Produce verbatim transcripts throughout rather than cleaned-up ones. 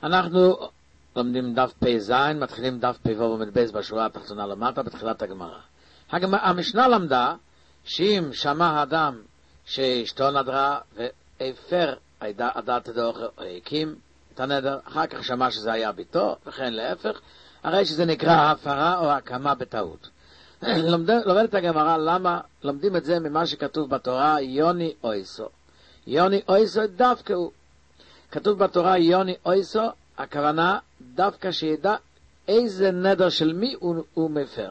אנחנו לומדים דף פי זין, מתחילים דף פי וו ומדבס בשורה התחתונה למטה בתחילת הגמרא. הגמרא, המשנה למדה שאם שמע האדם שאשתו נדרה והפר הדעת דאוכל או הקים את הנדר, אחר כך שמע שזה היה ביתו, וכן להפך, הרי שזה נקרא הפרה או הקמה בטעות. לומדת הגמרא למה לומדים את זה ממה שכתוב בתורה יוני אויסו. יוני אויסו דווקא הוא. כתוב בתורה יוני אויסו, הכוונה דווקא שידע איזה נדר של מי הוא, הוא מפר.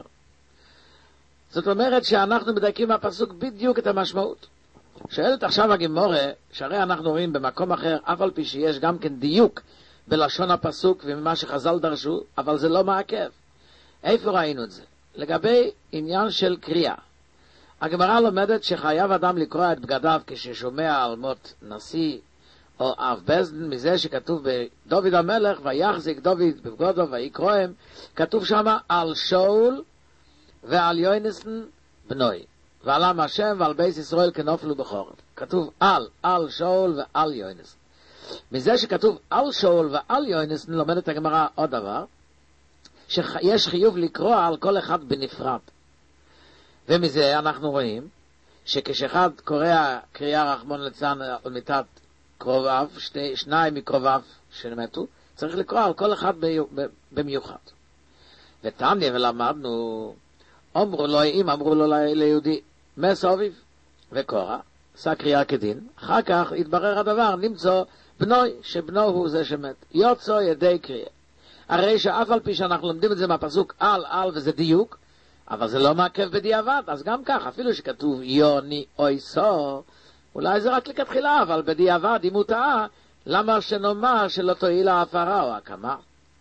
זאת אומרת שאנחנו מדייקים מהפסוק בדיוק את המשמעות. שואלת עכשיו הגמורה, שהרי אנחנו רואים במקום אחר, אף על פי שיש גם כן דיוק בלשון הפסוק וממה שחז"ל דרשו, אבל זה לא מעכב. איפה ראינו את זה? לגבי עניין של קריאה. הגמרא לומדת שחייב אדם לקרוא את בגדיו כששומע על מות נשיא או אב בזדן, מזה שכתוב בדוד המלך ויחזיק דוד בבגודו ויקרואם, כתוב שם על שאול ועל יוינסן בנוי, ועל עם השם ועל בית ישראל כנופלו בחורף. כתוב על, על שאול ועל יוינסן. מזה שכתוב על שאול ועל יוינסן לומדת הגמרא עוד דבר, שיש חיוב לקרוא על כל אחד בנפרד. ומזה אנחנו רואים שכשאחד קורא קריאה רחמון ליצלן על מיתת קרוביו, שני, שניים מקרוביו שמתו, צריך לקרוא על כל אחד במיוחד. ותניא ולמדנו, אמרו לו, אם אמרו לו ליהודי מס אביו וקורא, עשה קריאה כדין, אחר כך התברר הדבר, נמצא בנוי, שבנו הוא זה שמת, יוצא ידי קריאה. הרי שאף על פי שאנחנו לומדים את זה מהפסוק על על וזה דיוק, אבל זה לא מעכב בדיעבד, אז גם כך, אפילו שכתוב יוני אויסו, אולי זה רק לכתחילה, אבל בדיעבד, אם הוא טעה, למה שנאמר שלא תועיל ההפרה או הקמה?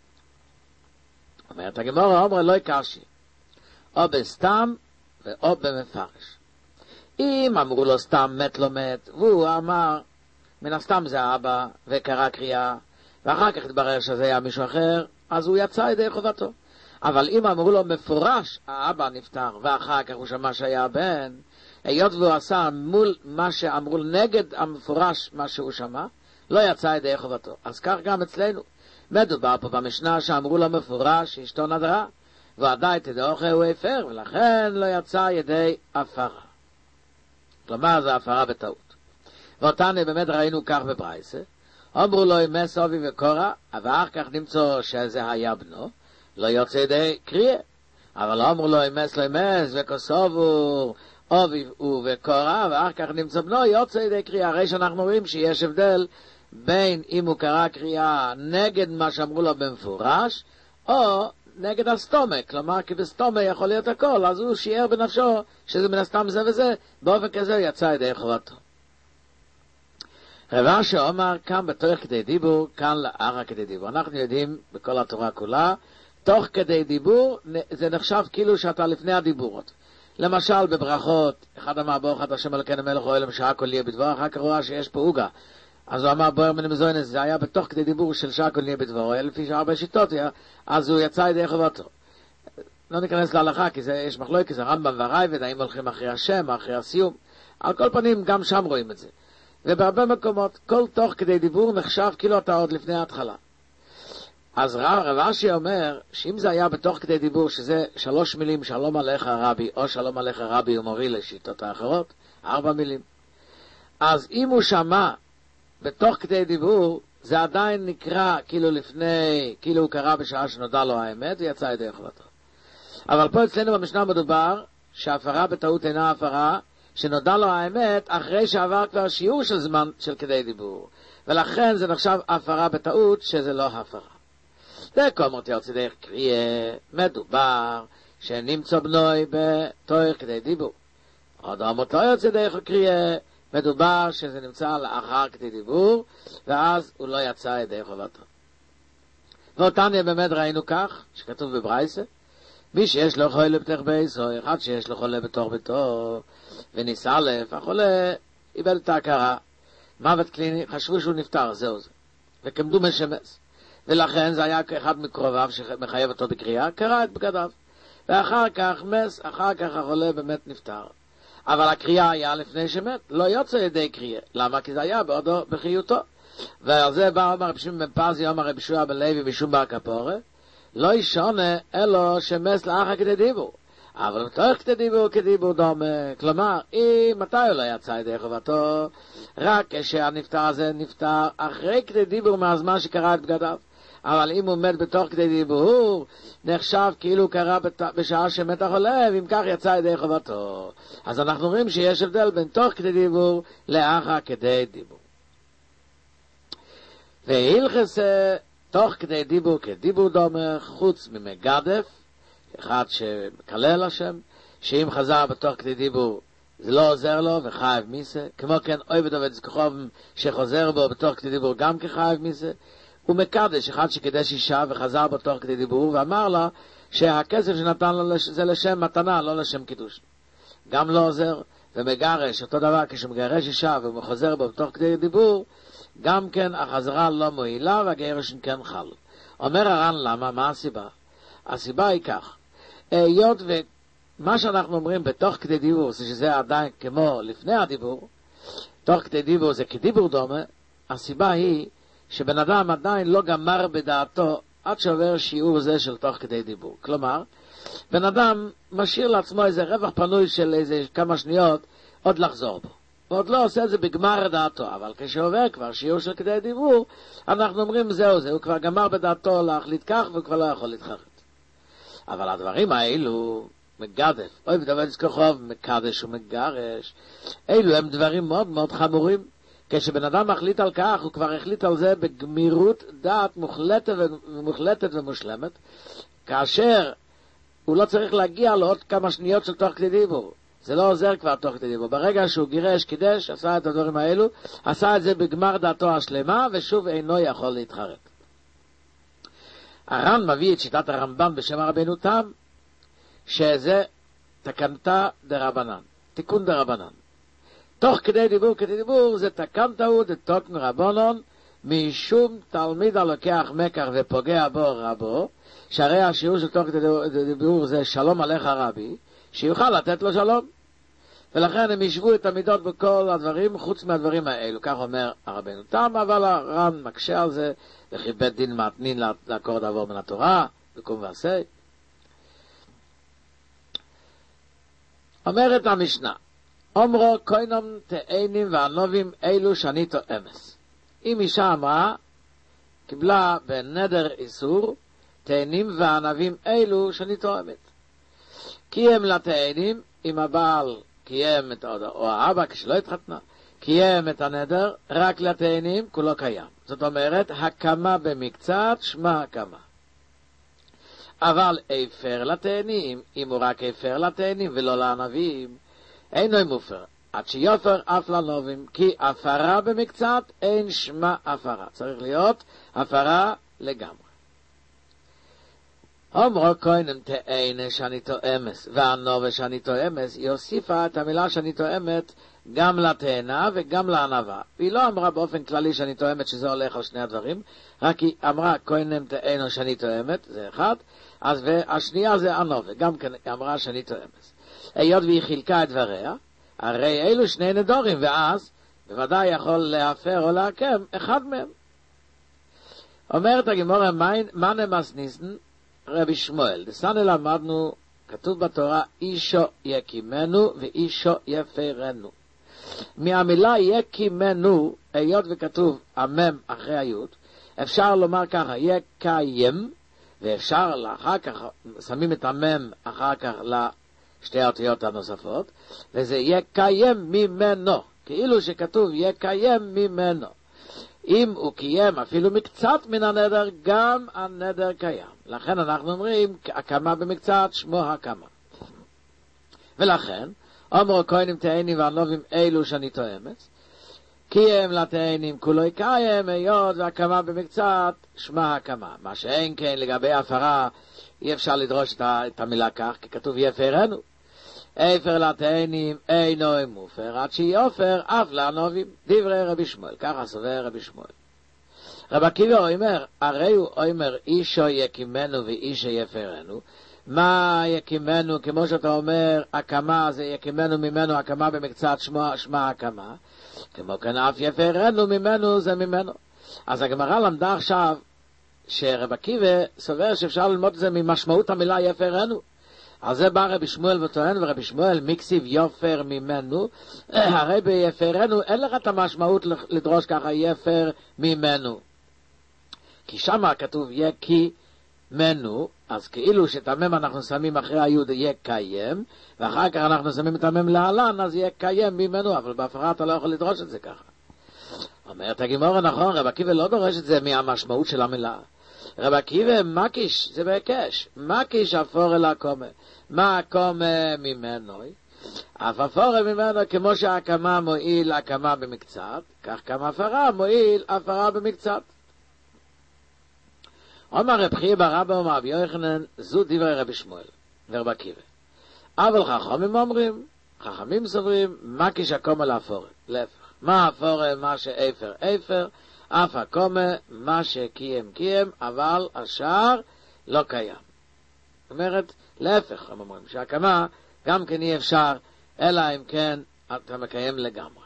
אומרת הגמרא, אומר לא יקשי, או בסתם ואו במפרש. אם אמרו לו סתם מת לא מת, והוא אמר, מן הסתם זה האבא, וקרא קריאה, ואחר כך התברר שזה היה מישהו אחר, אז הוא יצא ידי חובתו. אבל אם אמרו לו מפורש, האבא נפטר, ואחר כך הוא שמע שהיה הבן, היות והוא עשה מול מה שאמרו נגד המפורש מה שהוא שמע, לא יצא ידי חובתו. אז כך גם אצלנו. מדובר פה במשנה שאמרו לו מפורש, אשתו נדרה, ועדיין תדעוכה הוא הפר, ולכן לא יצא ידי הפרה. כלומר, זה הפרה בטעות. ואותנו באמת ראינו כך בברייסה, אמרו לו מס אבי וקורא, ואחר כך נמצא שזה היה בנו, לא יוצא ידי קריאה. אבל אמרו לו מס לא מס וכוסובו אבי וקורא, ואחר כך נמצא בנו, יוצא ידי קריאה. הרי שאנחנו רואים שיש הבדל בין אם הוא קרא קריאה נגד מה שאמרו לו במפורש, או נגד הסתומה. כלומר, כי בסתומה יכול להיות הכל, אז הוא שיער בנפשו שזה מן הסתם זה וזה, באופן כזה יצא ידי חובתו. רבא שאומר כאן בתוך כדי דיבור, כאן לאחר כדי דיבור. אנחנו יודעים בכל התורה כולה, תוך כדי דיבור זה נחשב כאילו שאתה לפני הדיבורות. למשל בברכות, אחד אמר ברוך אתה השם אלוקינו מלך העולם שעה כל יהיה בדברו, אחר כך הוא ראה שיש פה עוגה. אז הוא אמר בוער מן המזוינס, זה היה בתוך כדי דיבור של שעה כל יהיה בדברו, לפי שהרבה שיטות, אז הוא יצא ידי חובתו. לא ניכנס להלכה, כי זה, יש מחלוקת, כי זה רמב"ם והרייבד, האם הולכים אחרי השם, אחרי הסיום. על כל פנים, גם שם רואים את זה. ובהרבה מקומות, כל תוך כדי דיבור נחשב כאילו אתה עוד לפני ההתחלה. אז רב אשי אומר, שאם זה היה בתוך כדי דיבור, שזה שלוש מילים, שלום עליך רבי, או שלום עליך רבי ומורי לשיטות האחרות, ארבע מילים. אז אם הוא שמע בתוך כדי דיבור, זה עדיין נקרא כאילו לפני, כאילו הוא קרא בשעה שנודע לו האמת, ויצא ידי חובתו. אבל פה אצלנו במשנה מדובר, שההפרה בטעות אינה הפרה, שנודע לו האמת אחרי שעבר כבר שיעור של זמן של כדי דיבור. ולכן זה נחשב הפרה בטעות שזה לא הפרה. דקו אמרתי יוצא דרך קריאה, מדובר שנמצא בנוי בתוך כדי דיבור. עוד אמרתי יוצא דרך קריאה, מדובר שזה נמצא לאחר כדי דיבור, ואז הוא לא יצא ידי חובתו. ואותנו באמת ראינו כך, שכתוב בברייסה, מי שיש לו חולה בתוך ביתו, אחד שיש לו חולה בתוך ביתו, וניסה לב, החולה איבד את ההכרה, מוות קליני, חשבו שהוא נפטר, זהו זה, וכמדו משמס. ולכן זה היה כאחד מקרוביו שמחייב אותו בקריאה, קרא את בגדיו. ואחר כך מס, אחר כך החולה באמת נפטר. אבל הקריאה היה לפני שמת, לא יוצא ידי קריאה. למה? כי זה היה בעודו בחיותו. ועל זה בא אומר רבי שמעון בן פזי, אומר רבי יהושע בן לוי משום בר כפורה, לא ישונה אלו שמס לאחר כדי דיבור. אבל בתוך כדי דיבור כדיבור דומה. כלומר, אם מתי הוא לא יצא ידי חובתו? רק כשהנפטר הזה נפטר אחרי כדי דיבור מהזמן שקרא את בגדיו. אבל אם הוא מת בתוך כדי דיבור, נחשב כאילו קרה בשעה שמת החולה, ואם כך יצא ידי חובתו. אז אנחנו רואים שיש הבדל בין תוך כדי דיבור לאחר כדי דיבור. והילכס תוך כדי דיבור כדיבור דומה, חוץ ממגדף, אחד שמקלל השם, שאם חזר בתוך כדי דיבור זה לא עוזר לו וחייב מיסה, כמו כן עובד עובד זכחוב שחוזר בו בתוך כדי דיבור גם כחייב מיסה. הוא מקדש, אחד שקידש אישה וחזר בתוך כדי דיבור ואמר לה שהכסף שנתן לו זה לשם מתנה, לא לשם קידוש, גם לא עוזר. ומגרש, אותו דבר כשמגרש אישה וחוזר בו בתוך כדי דיבור, גם כן החזרה לא מועילה והגירוש כן חל. אומר הר"ן למה? מה הסיבה? הסיבה היא כך, היות ומה שאנחנו אומרים בתוך כדי דיבור זה שזה עדיין כמו לפני הדיבור, תוך כדי דיבור זה כדיבור דומה, הסיבה היא שבן אדם עדיין לא גמר בדעתו עד שעובר שיעור זה של תוך כדי דיבור. כלומר, בן אדם משאיר לעצמו איזה רווח פנוי של איזה כמה שניות עוד לחזור בו. הוא עוד לא עושה את זה בגמר דעתו, אבל כשעובר כבר שיעור של כדי דיבור, אנחנו אומרים זהו זה, הוא כבר גמר בדעתו להחליט כך והוא כבר לא יכול להתחרט. אבל הדברים האלו, מגדף, אוי ודבר זכחוב, מקדש ומגרש, אלו הם דברים מאוד מאוד חמורים. כשבן אדם מחליט על כך, הוא כבר החליט על זה בגמירות דעת מוחלטת ומוחלטת ומושלמת, כאשר הוא לא צריך להגיע לעוד כמה שניות של תוך כדי דיבור. זה לא עוזר כבר תוך כדי דיבור. ברגע שהוא גירש, קידש, עשה את הדברים האלו, עשה את זה בגמר דעתו השלמה, ושוב אינו יכול להתחרט. הר"ן מביא את שיטת הרמב"ן בשם רבנו תם, שזה תקנתא דרבנן, תיקון דרבנן. תוך כדי דיבור כדי דיבור זה תקנתא הוא דתוקן רבנן, משום תלמיד הלוקח מקח ופוגע בו רבו, שהרי השיעור של תוך כדי דיבור זה שלום עליך רבי, שיוכל לתת לו שלום. ולכן הם ישבו את המידות בכל הדברים חוץ מהדברים האלו, כך אומר הרבנו תם, אבל הר"ן מקשה על זה, וכי בית דין מתנין לעקור דבר מן התורה, וקום ועשה. אומרת המשנה, אומרו קוינום תאנים וענובים אלו שניתו אמס. אם אישה אמרה, קיבלה בנדר איסור, תאנים וענבים אלו שניתו אמת. קיים לתאנים, אם הבעל קיים את העודה, או האבא כשלא התחתנה, קיים את הנדר, רק לתאנים כולו קיים. זאת אומרת, הקמה במקצת, שמה הקמה. אבל איפר לתאנים, אם הוא רק איפר לתאנים ולא לענבים, אינו מופר, עד שיופר אף לנובים, כי הפרה במקצת אין שמה הפרה. צריך להיות הפרה לגמרי. אומרו כהנם תאנה שאני תואמס, והנובה שאני תואמס, היא הוסיפה את המילה שאני תואמת גם לתאנה וגם לענבה. והיא לא אמרה באופן כללי שאני תואמת שזה הולך על שני הדברים, רק היא אמרה כהנם תאנה שאני תואמת, זה אחד, אז והשנייה זה הנובה, גם כן אמרה שאני תואמס. היות והיא חילקה את דבריה, הרי אלו שני נדורים, ואז בוודאי יכול להפר או להקם אחד מהם. אומרת הגמרא, מה נמס ניסן? רבי שמואל, דסנה למדנו, כתוב בתורה, אישו יקימנו ואישו יפרנו. מהמילה יקימנו, היות וכתוב המם אחרי היוד, אפשר לומר ככה, יקיים, ואפשר לאחר כך, שמים את המם אחר כך לשתי האותיות הנוספות, וזה יקיים ממנו, כאילו שכתוב יקיים ממנו. אם הוא קיים אפילו מקצת מן הנדר, גם הנדר קיים. לכן אנחנו אומרים, הקמה במקצת, שמו הקמה. ולכן, אומרו כהנים תאנים וענובים אלו שאני תואמת, קיים לתאנים כולו יקיים, היות והקמה במקצת, שמה הקמה. מה שאין כן לגבי הפרה, אי אפשר לדרוש את המילה כך, כי כתוב יפרנו. אפר לתאנים אינו מופר, עד שיופר אף לענובים. דברי רבי שמואל, ככה סובר רבי שמואל. רבי עקיבא אומר, הרי הוא אומר אישו יקימנו ואישו יפרנו, מה יקימנו, כמו שאתה אומר, הקמה זה יקימנו ממנו, הקמה במקצת שמה, שמה הקמה. כמו כן אף יפרנו ממנו זה ממנו. אז הגמרא למדה עכשיו שרב עקיבא סובר שאפשר ללמוד את זה ממשמעות המילה יפרנו. על זה בא רבי שמואל וטוען, ורבי שמואל מקסיב יופר ממנו, הרי ביפרנו אין לך את המשמעות לדרוש ככה יפר ממנו. כי שמה כתוב יקי מנו, אז כאילו שתמם אנחנו שמים אחרי היוד יקיים, ואחר כך אנחנו שמים את המם להלן, אז יקיים ממנו, אבל בהפרה אתה לא יכול לדרוש את זה ככה. אומרת הגמרא, נכון, רב עקיבא לא דורש את זה מהמשמעות של המילה. רב עקיבא מקיש, זה בהיקש, מקיש אפור אל הקומה. מה הקומה ממנו? אף אפור ממנו, כמו שהקמה מועיל הקמה במקצת, כך כמה הפרה מועיל הפרה במקצת. אומר רב חייא רבא אומר רבי יוחנן, זו דברי רבי שמואל ורב עקיבא. אבל חכמים אומרים, חכמים סוברים, מקיש הקומה לאפורה, להפך. מה אפורה, מה שאיפר, איפר, אף הקומה, מה שקיים, קיים, אבל השאר לא קיים. זאת אומרת, להפך, הם אומרים, שהקמה גם כן אי אפשר, אלא אם כן אתה מקיים לגמרי.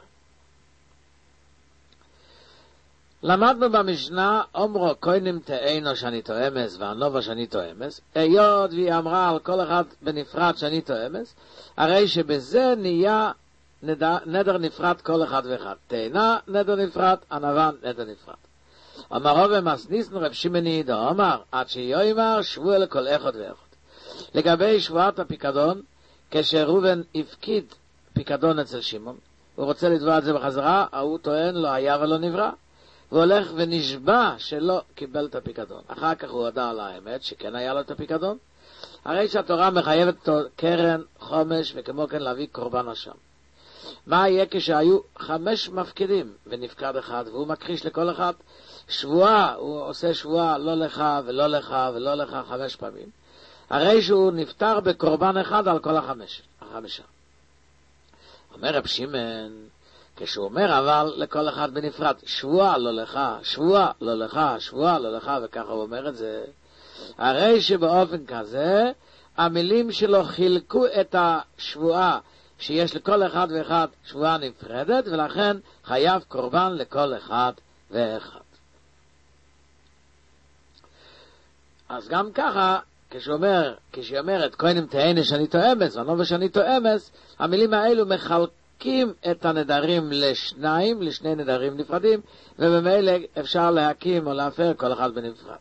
למדנו במשנה, אומרו קוינים תאינו שאני תואמס, והנובו שאני תואמס, היות והיא אמרה על כל אחד בנפרד שאני תואמס, הרי שבזה נהיה נדר, נדר נפרד כל אחד ואחד. תאנה נדר נפרד, ענבה נדר נפרד. אמר רבי מסניסנו רב שמעון ידע, אמר, עד שיאמר שבוע לכל אחד ואחד. לגבי שבועת הפיקדון, כשראובן הפקיד פיקדון אצל שמעון, הוא רוצה לתבוע את זה בחזרה, הוא טוען לא היה ולא נברא. הוא הולך ונשבע שלא קיבל את הפיקדון. אחר כך הוא הודע על האמת שכן היה לו את הפיקדון. הרי שהתורה מחייבת אותו קרן, חומש, וכמו כן להביא קורבן אשם. מה יהיה כשהיו חמש מפקידים ונפקד אחד, והוא מכחיש לכל אחד שבועה, הוא עושה שבועה לא לך ולא לך ולא לך חמש פעמים. הרי שהוא נפטר בקורבן אחד על כל החמש, החמישה. אומר רב שמעון, כשהוא אומר אבל לכל אחד בנפרד, שבועה לא לך, שבועה לא לך, שבועה לא לך, וככה הוא אומר את זה, הרי שבאופן כזה, המילים שלו חילקו את השבועה, שיש לכל אחד ואחד שבועה נפרדת, ולכן חייב קורבן לכל אחד ואחד. אז גם ככה, כשאומר, כשאומרת, כהנים תהיינה שאני תואמס, ואנו ושאני תואמס, המילים האלו מחלקים את הנדרים לשניים, לשני נדרים נפרדים, ובמילא אפשר להקים או להפר כל אחד בנפרד.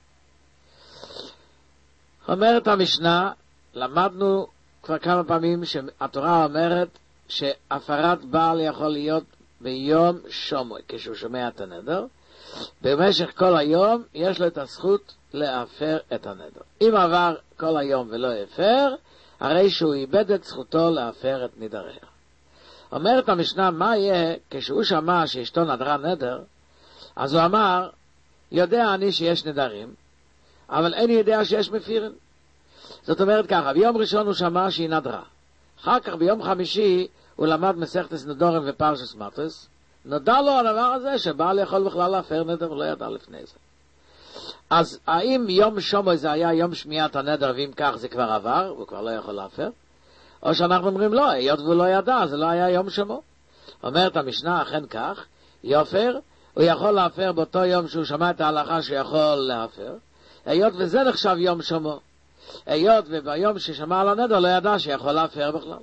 אומרת המשנה, למדנו כבר כמה פעמים שהתורה אומרת שהפרת בעל יכול להיות ביום שומע, כשהוא שומע את הנדר, במשך כל היום יש לו את הזכות להפר את הנדר. אם עבר כל היום ולא הפר, הרי שהוא איבד את זכותו להפר את נדריה. אומרת המשנה, מה יהיה כשהוא שמע שאשתו נדרה נדר, אז הוא אמר, יודע אני שיש נדרים, אבל אין יודע שיש מפירים. זאת אומרת ככה, ביום ראשון הוא שמע שהיא נדרה. אחר כך ביום חמישי הוא למד מסכתס נדורים ופרשס מטרס, נודע לו הדבר הזה שבעל יכול בכלל להפר נדר ולא ידע לפני זה. אז האם יום שומע זה היה יום שמיעת הנדר, ואם כך זה כבר עבר, הוא כבר לא יכול להפר? או שאנחנו אומרים לא, היות והוא לא ידע, זה לא היה יום שומע. אומרת המשנה, אכן כך, יופר, הוא יכול להפר באותו יום שהוא שמע את ההלכה שהוא יכול להפר, היות וזה נחשב יום שומע. היות וביום ששמע על הנדר לא ידע שיכול להפר בכלל.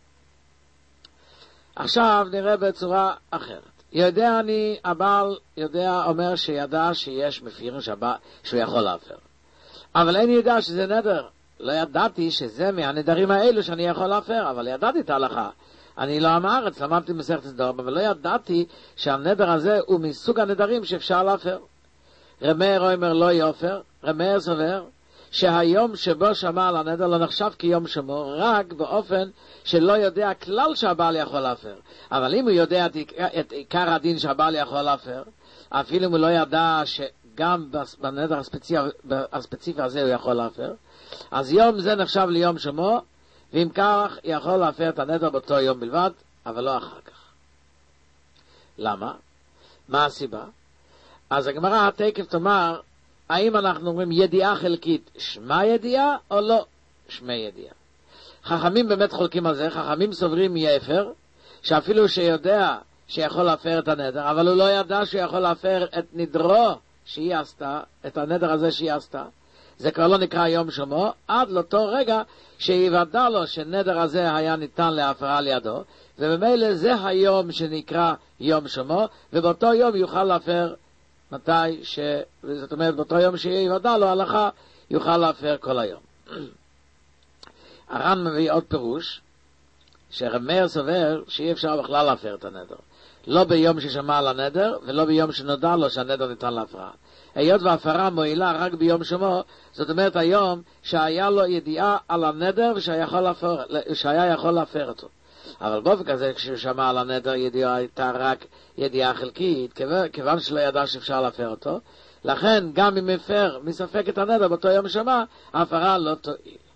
עכשיו נראה בצורה אחרת. יודע אני, הבעל יודע, אומר שידע שיש מפירים שבא, שהוא יכול להפר. אבל אין ידע שזה נדר. לא ידעתי שזה מהנדרים האלו שאני יכול להפר, אבל ידעתי את ההלכה. אני לא עם הארץ, למדתי מסכת סדום, אבל לא ידעתי שהנדר הזה הוא מסוג הנדרים שאפשר להפר. רמר אומר לא יופר, רמר סובר, שהיום שבו שמע על הנדר לא נחשב כיום שמור, רק באופן שלא יודע כלל שהבעל יכול להפר. אבל אם הוא יודע את, את עיקר הדין שהבעל יכול להפר, אפילו אם הוא לא ידע שגם בנדר הספציפי, הספציפי הזה הוא יכול להפר, אז יום זה נחשב ליום שמור, ואם כך יכול להפר את הנדר באותו יום בלבד, אבל לא אחר כך. למה? מה הסיבה? אז הגמרא התקף תאמר, האם אנחנו אומרים ידיעה חלקית שמע ידיעה או לא? שמי ידיעה. חכמים באמת חולקים על זה, חכמים סוברים יפר, שאפילו שיודע שיכול להפר את הנדר, אבל הוא לא ידע שיכול להפר את נדרו שהיא עשתה, את הנדר הזה שהיא עשתה. זה כבר לא נקרא יום שומו, עד לאותו רגע שיוודע לו שנדר הזה היה ניתן להפרה לידו, ובמילא זה היום שנקרא יום שומו, ובאותו יום יוכל להפר מתי ש... זאת אומרת, באותו יום שיוודע לו הלכה, יוכל להפר כל היום. הר"ן מביא עוד פירוש, שרב מאיר סובר שאי אפשר בכלל להפר את הנדר. לא ביום ששמע על הנדר, ולא ביום שנודע לו שהנדר ניתן להפרה. היות וההפרה מועילה רק ביום שמו, זאת אומרת היום שהיה לו ידיעה על הנדר ושהיה יכול להפר, שהיה יכול להפר אותו. אבל באופן כזה, כשהוא שמע על הנדר, ידיעה הייתה רק ידיעה חלקית, כיוון שלא ידע שאפשר להפר אותו. לכן, גם אם הפר מספק את הנדר באותו יום שמע, ההפרה לא תועיל.